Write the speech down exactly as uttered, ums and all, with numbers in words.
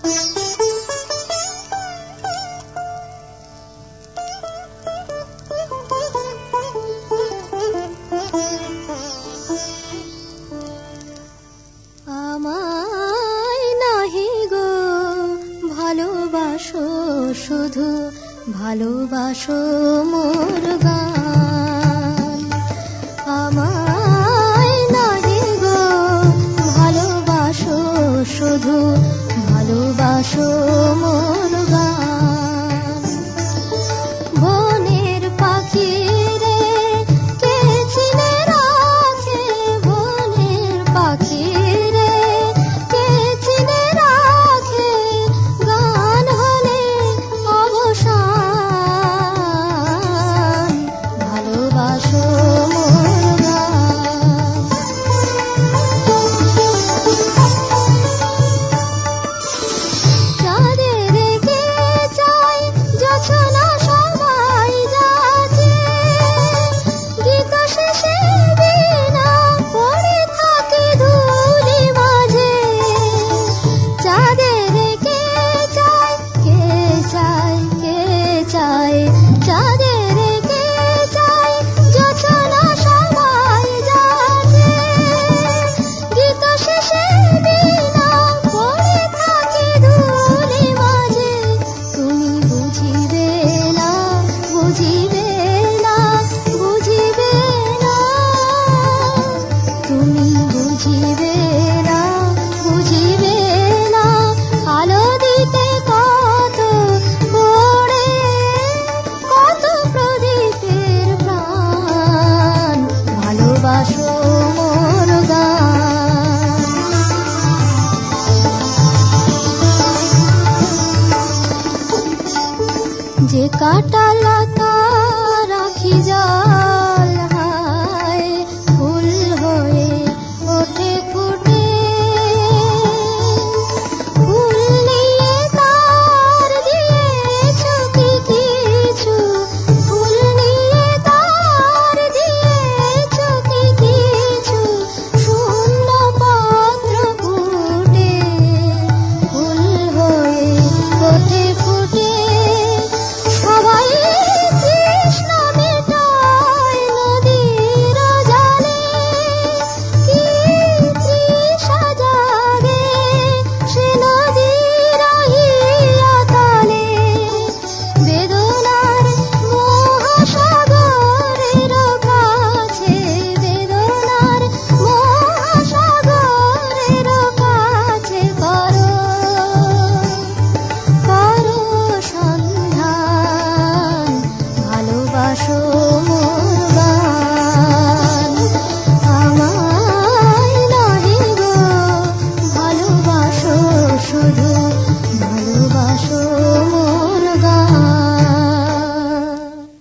শুধু ভালোবাসো মোর গান, আমায় নাহি গো ভালোবাসো, শুধু ভালোবাসো মোর গান। বনের পাখি রে কে চিনে রাখে, বনের পাখি রে কে চিনে রাখে, গান হলে অবসান, ভালোবাসো মোর গান। চাঁদের কে চাই জোছনা সবাই যাচ্ছে, গীত শেষে বীণা পড়ে থাকে ধূলি মাঝে। চাঁদের কে চাই, কে চাই, কে চাই, চাঁদের কে চাই জোছনা সবাই যাচ্ছে, গীত শেষে বীণা পড়ে থাকে ধূলি মাঝে। তুমি বুঝিবে না, বুঝিবে না, বুঝিবে না, তুমি বুঝিবে না, বুঝিবে না, আলো দিতে কত পড়ে, কত প্রদীপের প্রাণ, ভালোবাসো মোর গান। যে কাঁটা লতা রাখি যায়